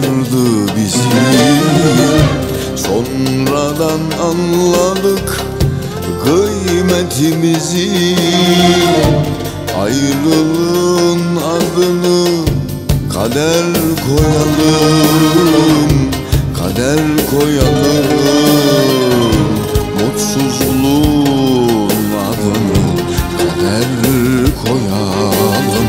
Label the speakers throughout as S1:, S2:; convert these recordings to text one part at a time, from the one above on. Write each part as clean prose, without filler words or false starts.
S1: vardı bizim. Sonradan anladık kıymetimizi. Ayrılığın adını kader koyalım, kader koyalım. Mutsuzluğun adını kader koyalım.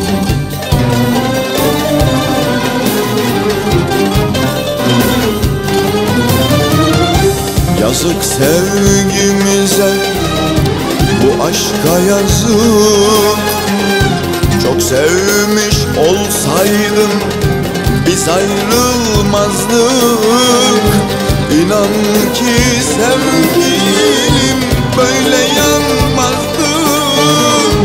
S1: Yazık sevgimize, bu aşka yazık. Çok sevmiş olsaydım biz ayrılmazdık. İnan ki sevgilim böyle yanmazdık.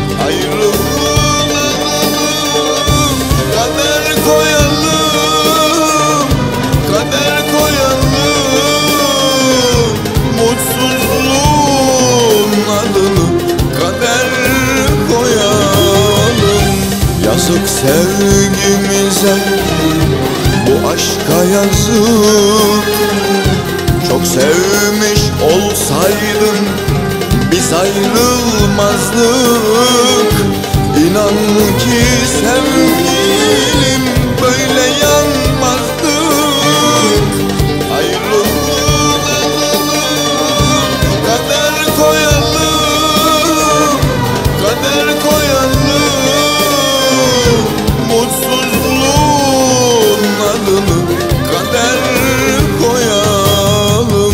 S1: Ayrılalım, kader koyalım, kader koyalım. Mutsuzluğun adını kader koyalım. Yazık sevgimize, bu aşka yazık. Çok sevmiş olsaydım biz ayrılmazdık. İnan ki sevgilim böyle yanmazdık. Ayrılalım, kader koyalım, kader koyalım. Mutsuzluğun adını kader koyalım.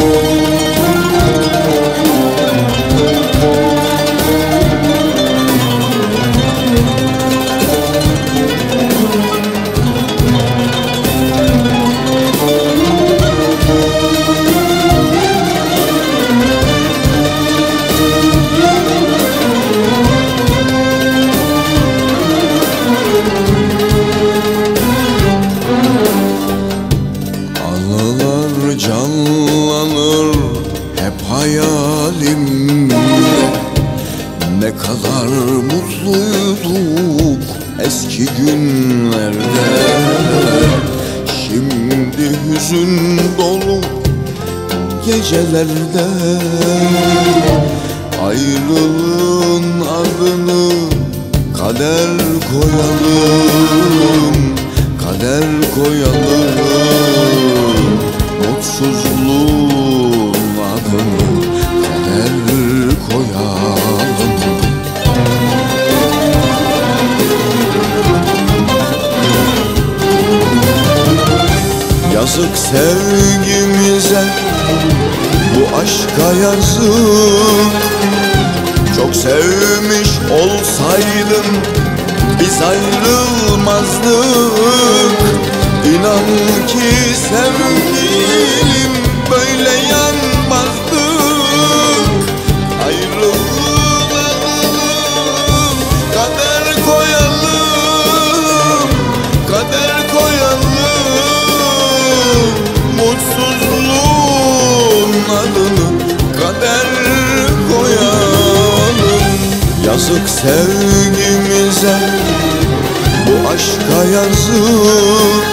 S1: Anılar canlanır hep hayalimde. Ne kadar mutluyduk eski günlerde. Şimdi hüzün dolu gecelerde. Ayrılığın adını kader koyalım, kader koyalım. Mutsuzluğun adını kader koyalım. Yazık sevgimize, bu aşka yazık. Çok sevmiş olsaydım biz ayrılmazdık. İnan ki sevgilim böyle yanmazdık. Ayrılalım, kader koyalım, kader koyalım. Mutsuzluğun adını kader koyalım. Yazık sevgimize, bu aşka yazık.